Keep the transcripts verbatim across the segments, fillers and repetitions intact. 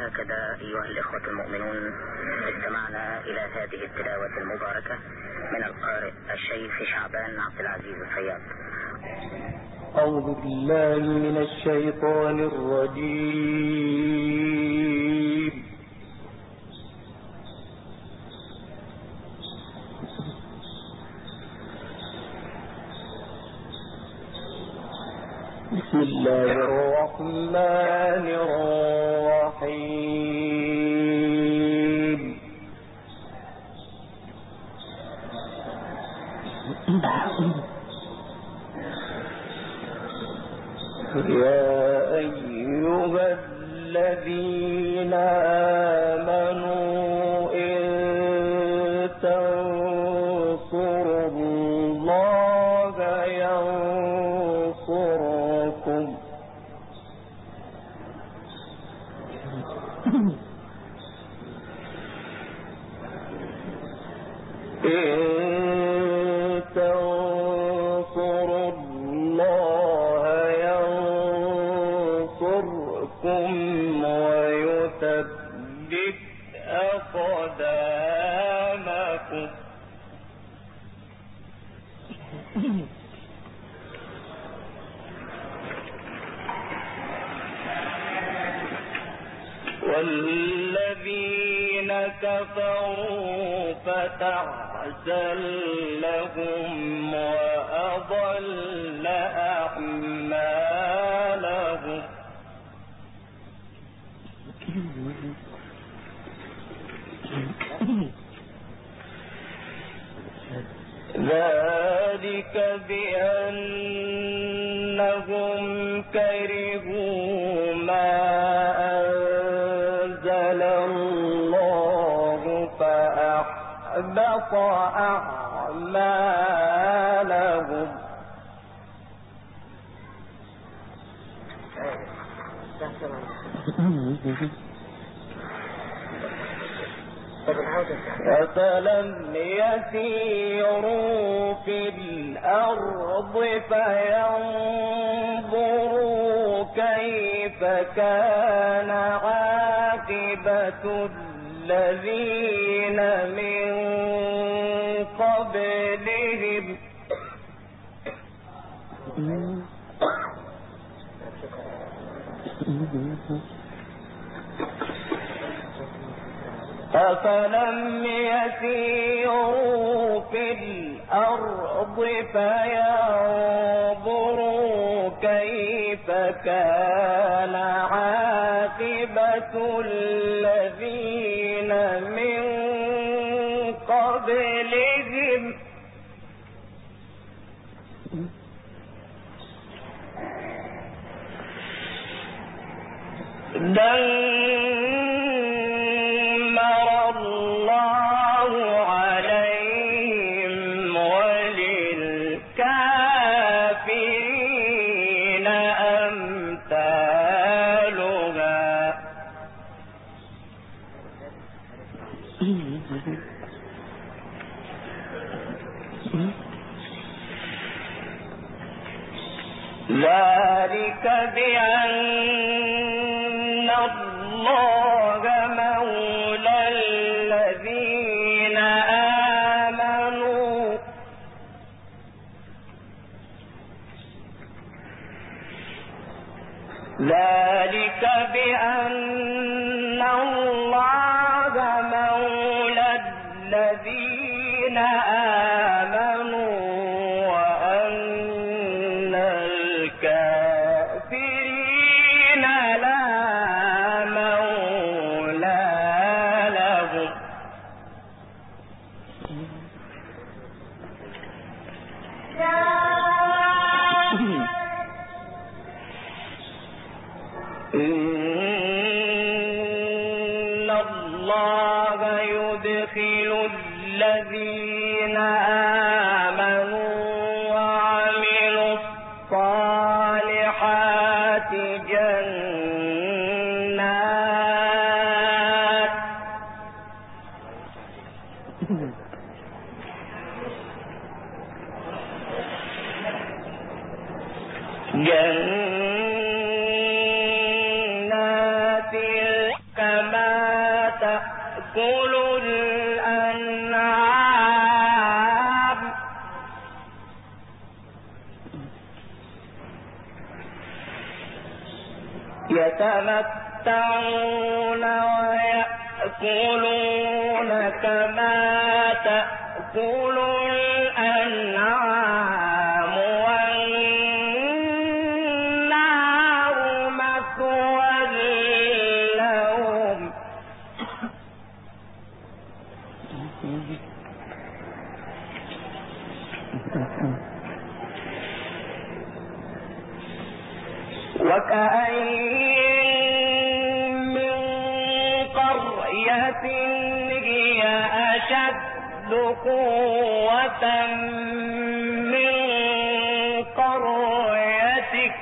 وهكذا أيها الإخوة المؤمنون استمعنا إلى هذه التلاوة المباركة من القارئ الشيخ شعبان عبد العزيز الفياض. أعوذ بالله من الشيطان الرجيم. بسم الله الرحمن الرحيم. يا أيها الذين آمنوا إن تنصروا الله ينصركم إن تنصروا الله ينصركم ويثبت أقدامكم. والذين كفروا فتعسل لهم وأضل أعمالهم. ذلك بأنهم كرهوا ما أنزل الله فأحبط أعمالهم. أفلم يسيروا في الأرض فينظروا كيف كان عاقبة الذين من قبلهم أفلم يسيروا في الأرض فينظروا كيف كان عاقبة الذين من قبلهم دمر الله عليهم وللكافرين أمثالها. ذلك بأن الله مولى الذين آمنوا ذلك بأن الله مولى الذين آمنوا وأن الكافرين لا مولى لهم. إن الله يدخل الذين آمنوا وعملوا الصالحات جنات جنات كم تأكل الأنعام يتمتعون ويأكلون كما تأكل الأنعام والنار مثوى لهم وكأين من قرية هي أشد قوة من قريتك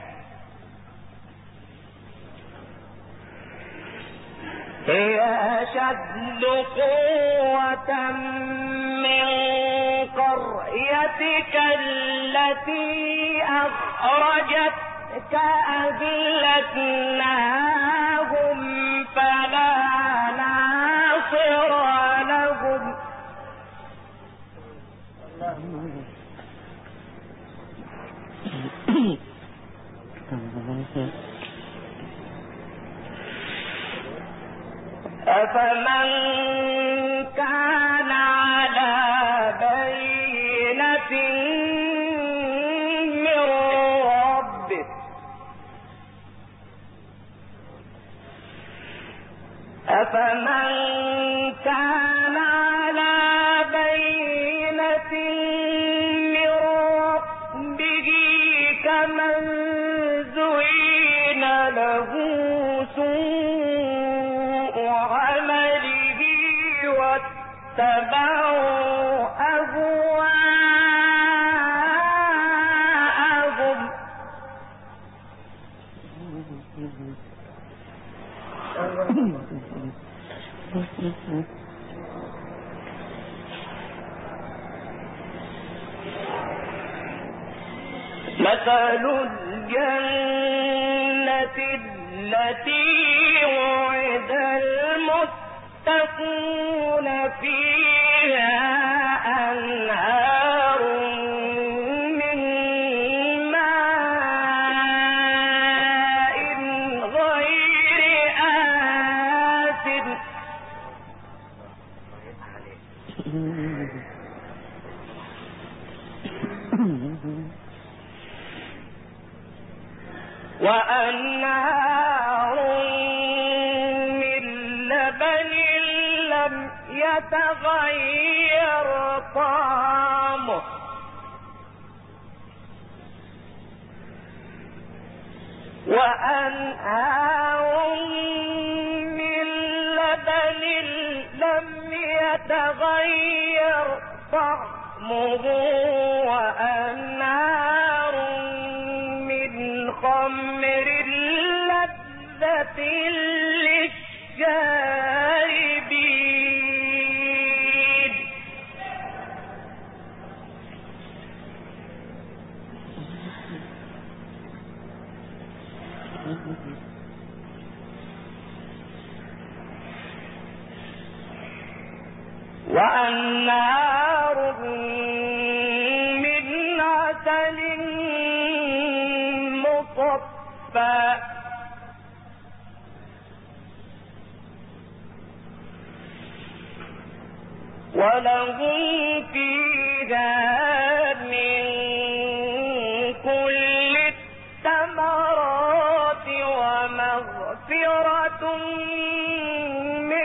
هي أشد قوة من قريتك التي أخرجتك أهلكناهم فلا ناصر لهم أفمن كان على بينة من ربه أفمن كان على بينة من ربه كمن زين له سوء عمله واتبعوا أهواءهم مثل الجنة التي وعد المتقون فيها أنهار من ماء غير آسن وأنهار من لبن لم يتغير طعمه وأنهار من لبن لم يتغير طعمه وأنهار من خمر لذة للشاربين وأنهار من عسل مصفى ولهم فيها من كل الثمرات ومغفرة من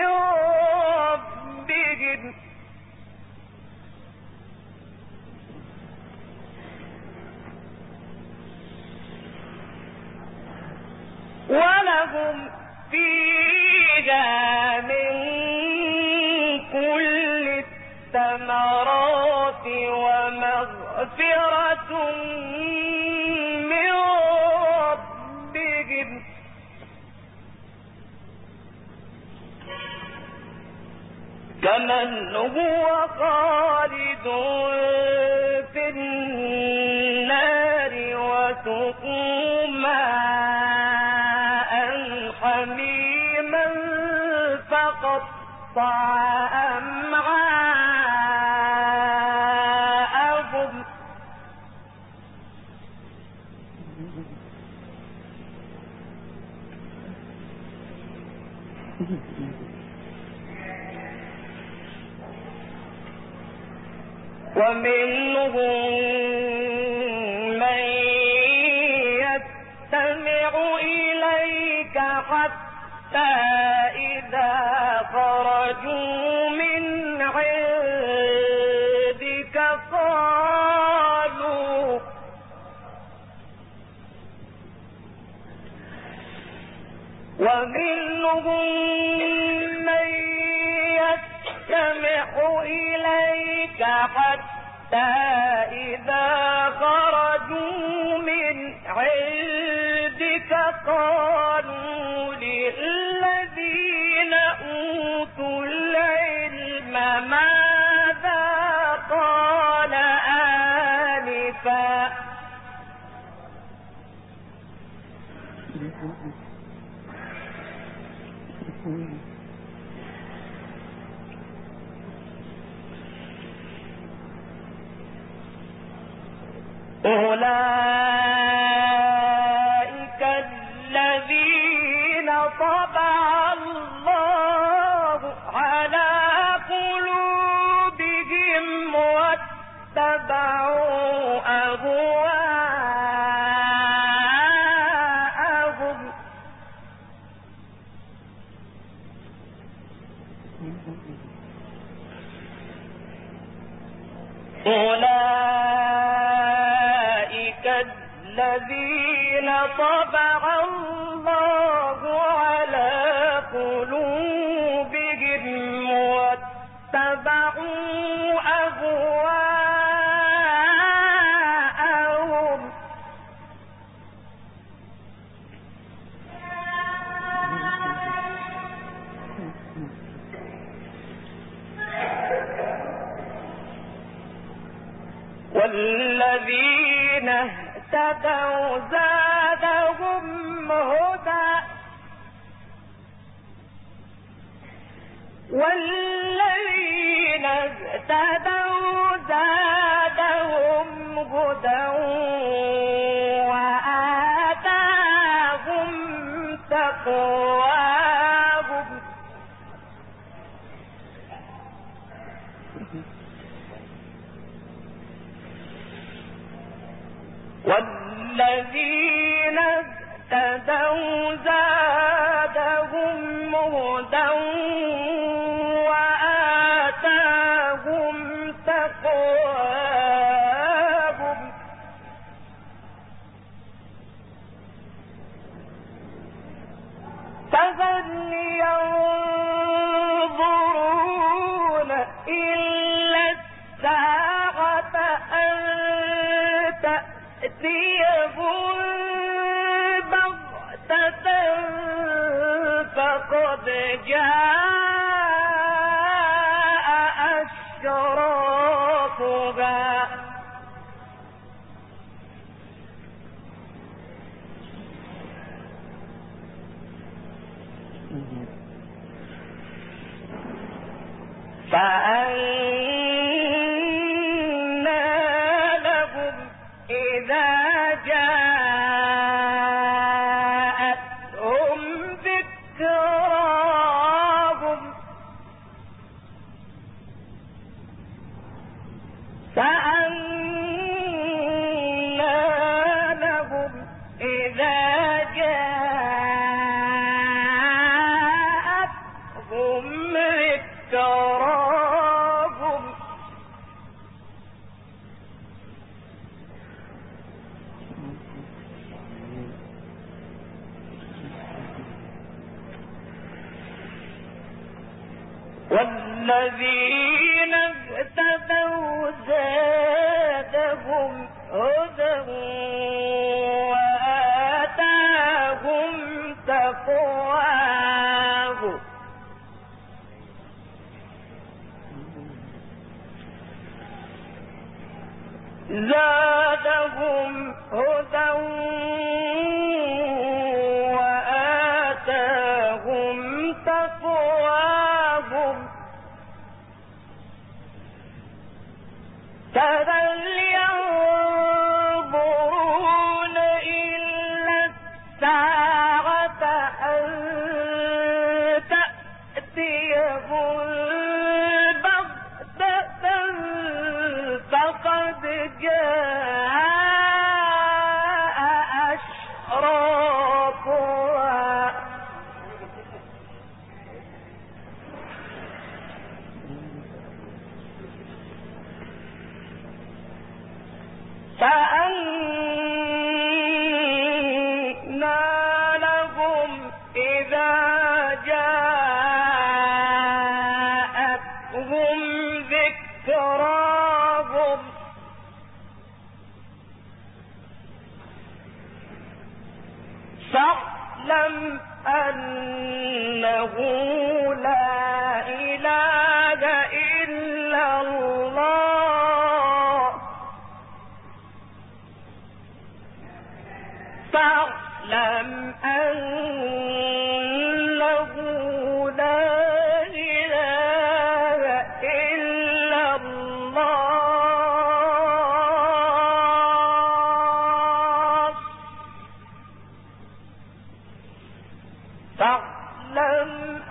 ربهم ولهم فيها من كل الثمرات ومغفرة من ربهم كمن هو خالد في النار وسقوا ماء حميما فقط أمعاءهم ومنهم من يستمع إليك حتى إذا خرجوا من عندك قالوا ومنهم من يستمع إليك حتى إذا خرجوا من عندك قالوا للذين أوتوا العلم ماذا قال آنفا أولئك الذين طبع الله على قلوبهم واتبعوا أهواءهم أولئك الذين طبع الله على قلوبهم واتبعوا أهواءهم والذين اهتدوا زادهم هدى والذين اهتدوا زادهم هدى وآتاهم تقواهم والذين اهتدوا زادهم هدى وآتاهم تقواهم فهل ينظرون إلا الساعة أن تأتيهم بغتة فقد جاء أشراطها فأنى لهم إذا جاءتهم ذكراهم فأنى لهم إذا جاءتهم ذكراهم والذين اهتدوا زادهم هدى وآتاهم تقواهم زادهم هدى وآتاهم تقواهم فهل ينظرون إلا الساعة أن تأتيهم بغتة فقد جاء أشراطها فأنى لهم إذا جاءتهم ذكراهم فاعلم أنه لا إله إلا الله فاعلم أنه لا إله إلا الله فاعلم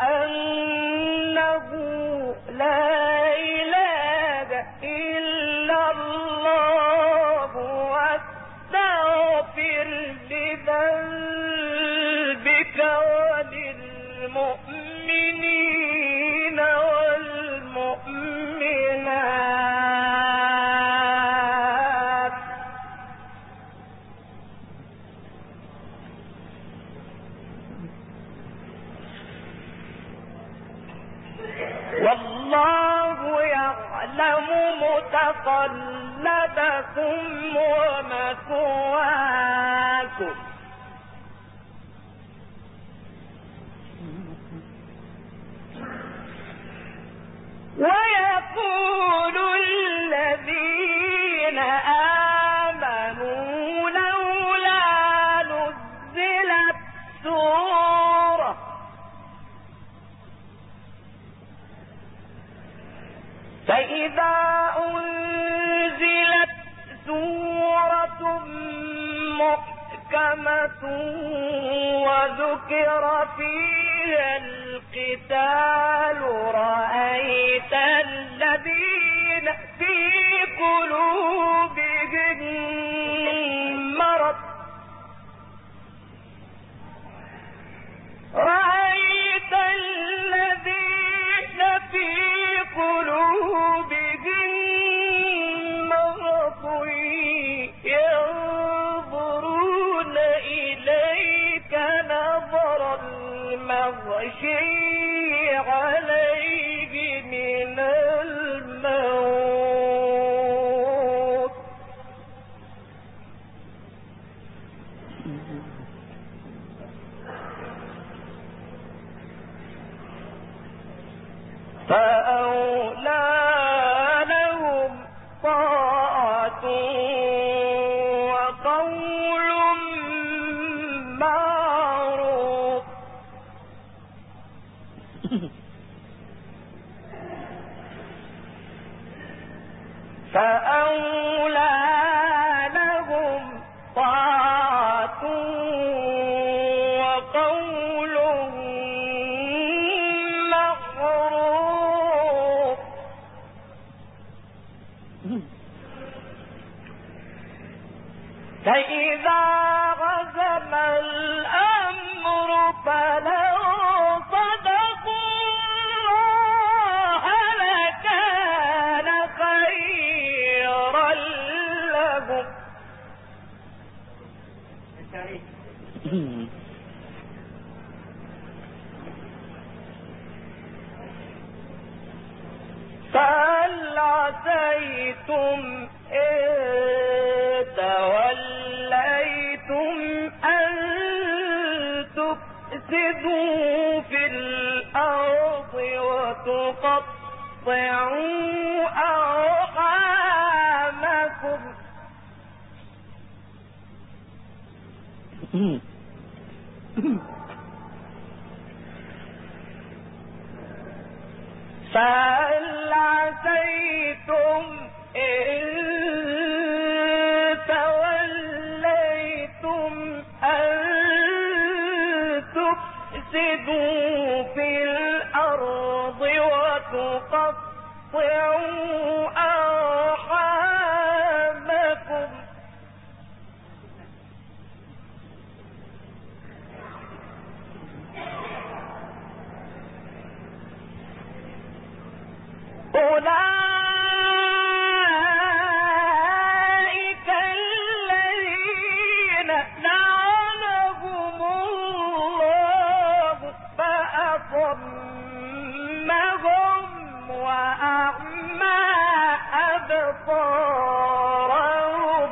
أنه لا إله إلا الله واستغفر لذنبك وللمؤمنين والمؤمنات والله يعلم متقلبكم ومثواكم ويقول الذين آمنوا لولا نزلت سورة فإذا أنزلت سورة محكمة وذكر فيها القتال رأيت الذين في قلوبهم مرض رأيت الذين في قلوبهم مرض ينظرون إليك نظر المغشي عليه من الموت فأولى لهم طاعة وقول معروف فأولى لهم طاعة وقول معروف فإذا عزم الأمر فلو صدقوا الله لكان خيرا لهم فهل عسيتم إن توليتم أن تفسدوا في الأرض وتقطعوا أرحامكم فهل عسيتم إن وتقطعوا أرحامكم أولئك الذين لعنهم الله فأصمهم وأعمى أبصارهم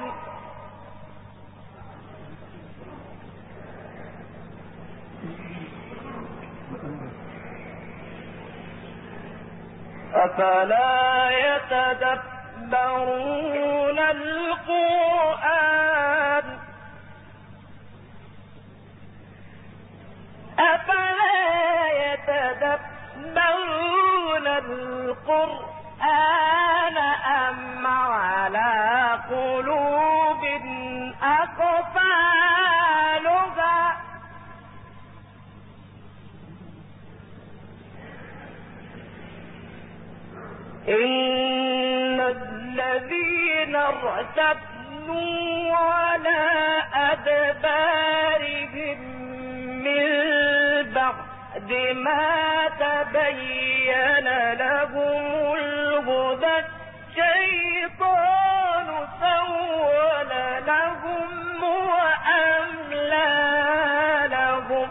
أفلا يتدبرون القرآن أفلا يتدبرون القرآن أم على قلوب أقفالها إن الذين ارتدوا على أدبارهم من بعد ما تبين لهم الهدى الشيطان سول لهم وأملى لهم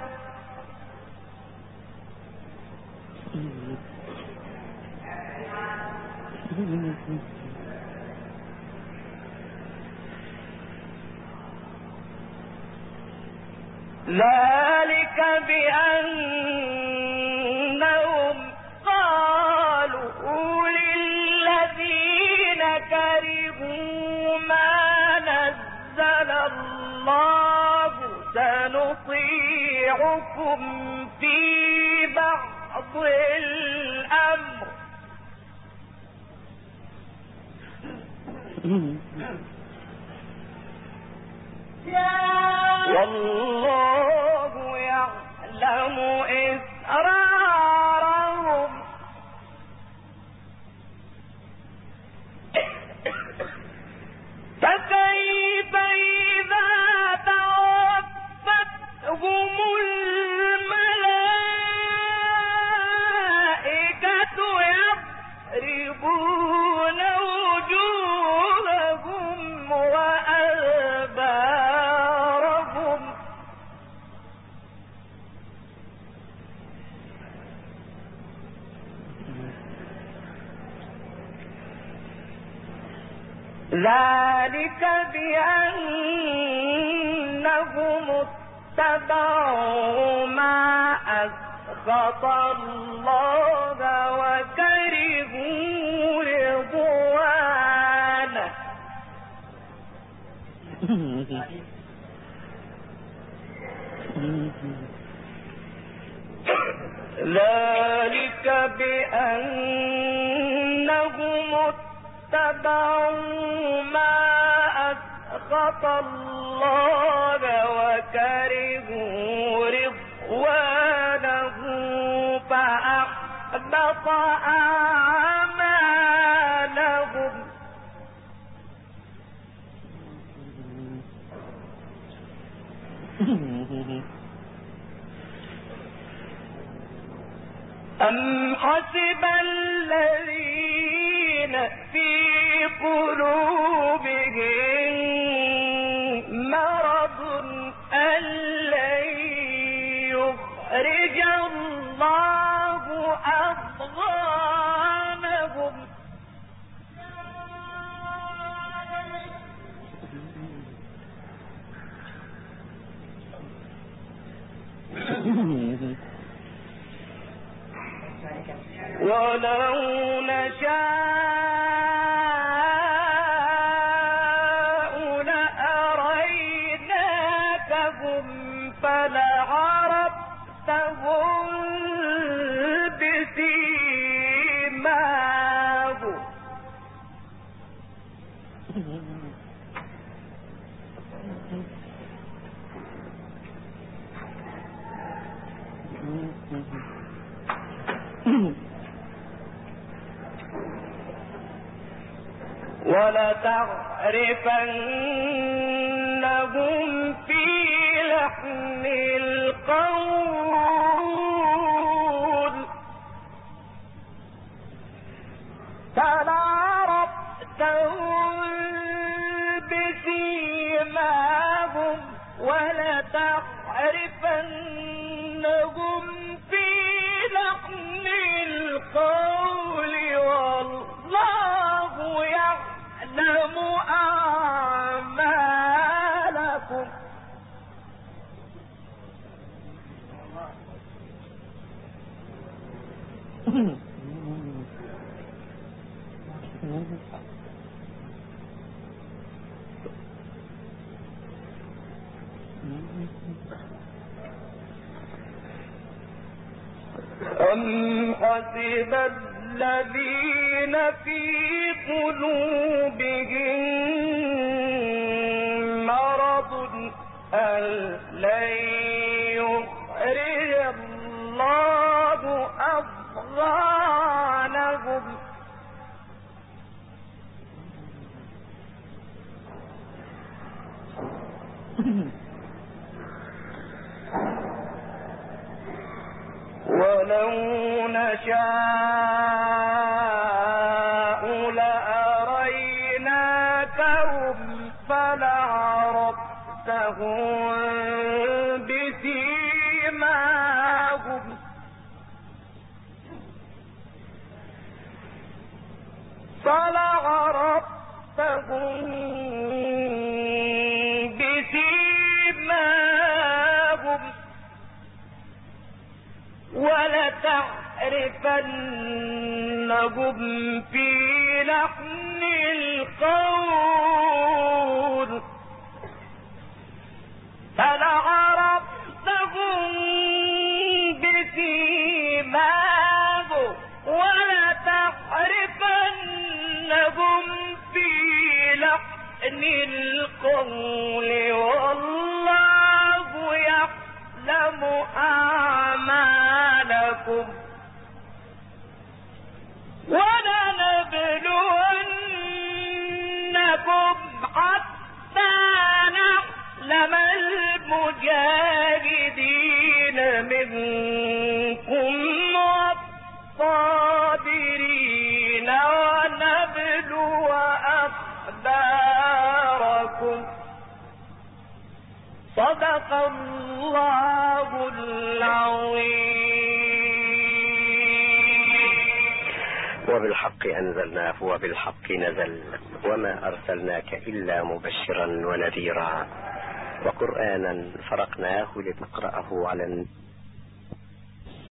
ذلك بأنهم قالوا للذين كرهوا ما نزل الله سنطيعكم في بعض الأمر والله يعلم إسرارهم فكيف إذا توفتهم الملائكة يضربون وجوههم وأدبارهم ذلك بأنهم اتبعوا ما أسخط الله وكرهوا رضوانه ذلك بأنهم اتبعوا ما أسخط الله وكرهوا رضوانه فأحبط أعمالهم أم حسب الذين في قلوبهم مرض أن لن يخرج الله أضغانهم ولو نشاء لأريناكهم فلعرفتهم بسيماهم ولتعرفنهم في لحن القول فلعرفتهم بسيماهم ولتعرفنهم في لحن القول والله يعلم أعمالكم أم حسب الذين في قلوبهم مرض أن لن يخرج الله أضغانهم ولو نشاء لأريناكهم فلعرفتهم بسيماهم فلعرفتهم بسيماهم ولتعرفنهم في لحن القول فلعرفتهم بسيماهم ولتعرفنهم في لحن القول والله يعلم أعمالكم ولنبلونكم حتى نعلم المجاهدين منكم والصابرين ونبلو أخباركم صدق الله العظيم. وبالحق أنزلناه وبالحق نزل وما أرسلناك إلا مبشرا ونذيرا وقرآنا فرقناه لتقرأه على